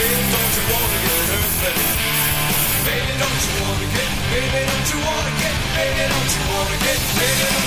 baby, don't you wanna get hurt, baby? Baby, don't you wanna get, baby, don't you wanna get, baby, don't you wanna get, baby,